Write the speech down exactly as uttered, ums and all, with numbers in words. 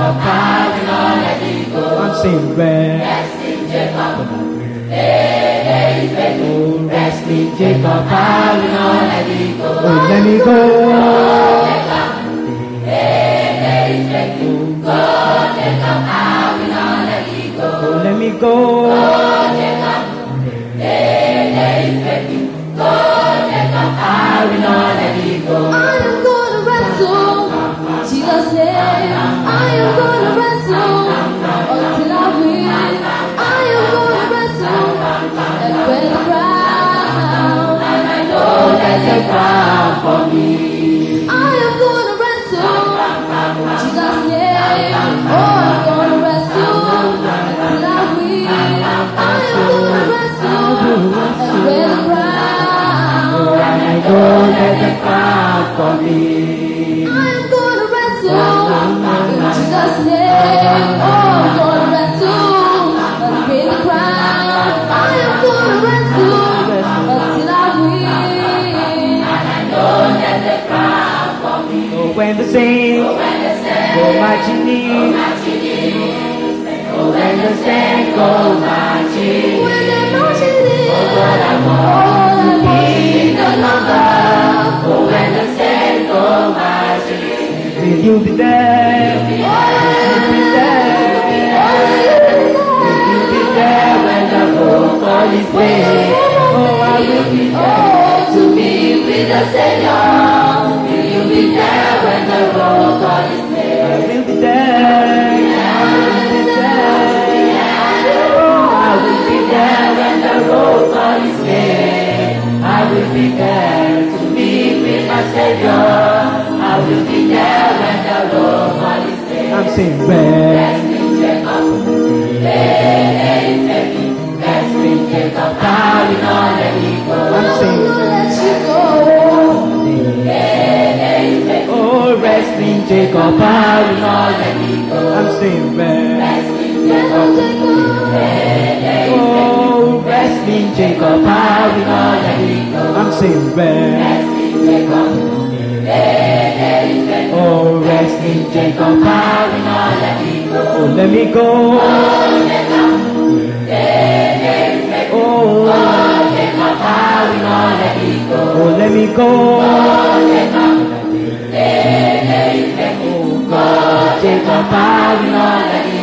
Jacob, I will not let it go. I'm saying rest. Rest in Jacob. Hey, hey, he's faithful. Rest in Jacob, I will not let it go. Oh, let me go. Go, Jacob. Hey, hey, he's faithful. Go, Jacob, I will not let it go. Oh, let me go. Go, Jacob. Hey, hey, he's faithful. Go, Jacob, I will not let it go. I am gonna wrestle. Jesus said, I am gonna wrestle until I win. I am gonna wrestle and wear the crown. And I know there's a crown for me. I am gonna wrestle. Jesus said, oh, I'm gonna wrestle until I win. I am gonna wrestle and wear the crown. And I know there's a crown for me. I am gonna wrestle in Jesus' name. Oh, I'm gonna wrestle and win the crown. I am gonna wrestle until I win. And I know there's a crown for me. Oh, when the saints When the saints go marching in. marching in, oh, when the saints go marching When in, they're marching in, oh, I want to be the number. Oh, when the saints go marching in, Will you be there? Will you be there? will you be there when the roll call is played? Oh, I will be there to be with the Savior. Will you be there when the roll call is played? I will be there. I will be there. Oh, I will be there when the roll call is made. I will be there to be with my Savior. I will be there when the roll call is made. I'm saying rest. Rest in Jacob. Hey, hey, baby. Rest in Jacob. I will not let it go. I'm saying let you go. Hey, hey, baby. oh, rest in Jacob. I will not let it go. I'm saying rest. Rest in Jacob. Hey, hey, Oh, rest in Jacob. I will not let it go. I'm saying rest. Rest in Jacob. Hey, hey, baby. Oh, rest in Jacob. I will not Let it go. Oh, let me go. Oh, Jacob. Hey, hey, baby. Oh, Oh, Jacob, I will not let it go. oh, let me go. Oh, Jacob. Hey, hey, baby. Oh, Oh, Jacob, I will not let it